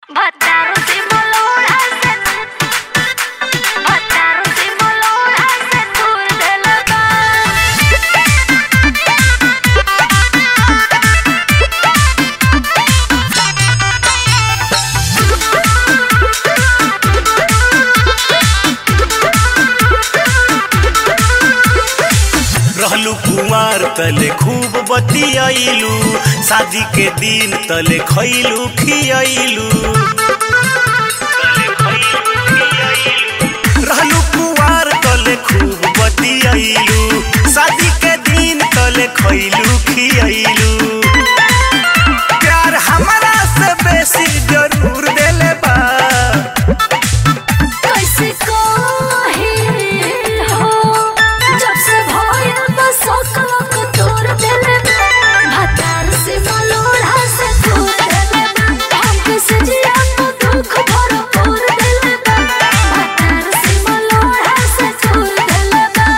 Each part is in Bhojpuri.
Botaram de molora botaram de molora setor रहलू कुमार तले खूब बतियाइलू, शादी के दिन तले खइलू खियाइलू। रहलू कुमार तले खूब बतियाइलू, शादी के दिन तले खइलू खियाइलू। प्यार हमरा से बेसी जरूर देले बा, कैसे कहे हो जब से भइल बा सकलक तोर देले भतार से मलोड़ा से तोर देले हमके से जिया तो दुख भरपूर देले भतार से मलोड़ा से तोर देले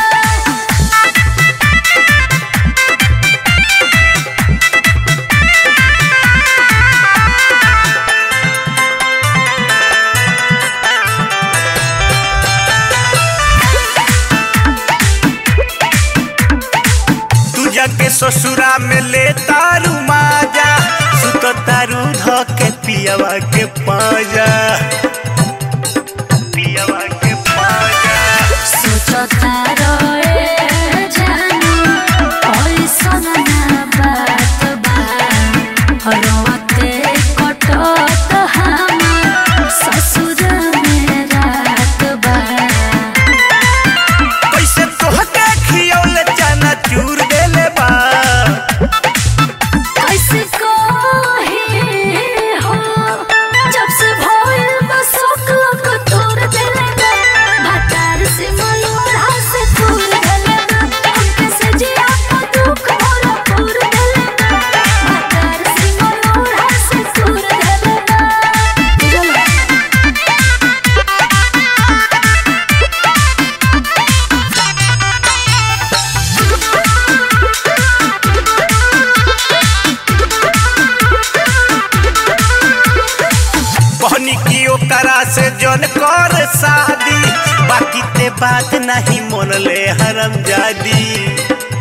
के ससुरा में ले तारू माजा, सुत तारू ध के पियावा के पाजा, पियावा के पाजा। सोचता रहे जानू ऐसन ना बात बा, रोते कटत हमार ससुर में रात बा। कैसे तोहके खियौले चना चूर देले बा, कैसे कहे हो जब से भइल बा सकलक तोर देले भतार से मलोड़ा से तोर देले हमके से जिया तो दुख भरपूर देले भतार से मलोड़ा से तोर देले कहनी की ओकरा से जन कर शादी, बाकी ते बात नहीं मन ले हरमजादी।